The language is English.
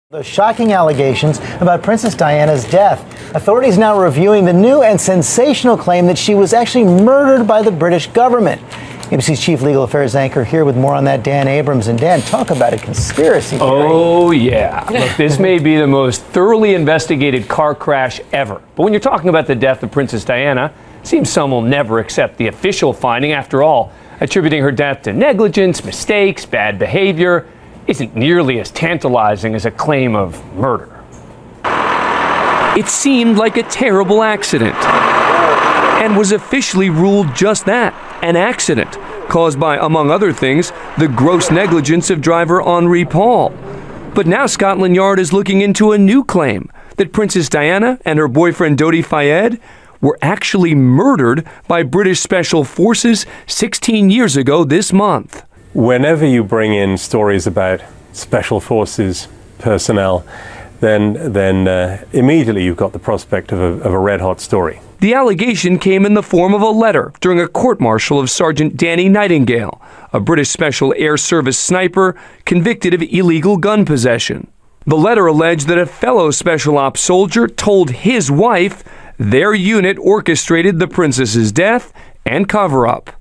Those shocking allegations about Princess Diana's death. Authorities now reviewing the new and sensational claim that she was actually murdered by the British government. ABC's chief legal affairs anchor here with more on that, Dan Abrams. And Dan, talk about a conspiracy theory. Oh, yeah. Look, this may be the most thoroughly investigated car crash ever. But when you're talking about the death of Princess Diana, it seems some will never accept the official finding. After all, attributing her death to negligence, mistakes, bad behavior isn't nearly as tantalizing as a claim of murder. It seemed like a terrible accident and was officially ruled just that, an accident caused by, among other things, the gross negligence of driver Henri Paul. But now Scotland Yard is looking into a new claim that Princess Diana and her boyfriend Dodi Fayed were actually murdered by British Special Forces 16 years ago this month. Whenever you bring in stories about Special Forces personnel, then immediately you've got the prospect of a red-hot story. The allegation came in the form of a letter during a court-martial of Sergeant Danny Nightingale, a British Special Air Service sniper convicted of illegal gun possession. The letter alleged that a fellow Special Ops soldier told his wife their unit orchestrated the princess's death and cover-up.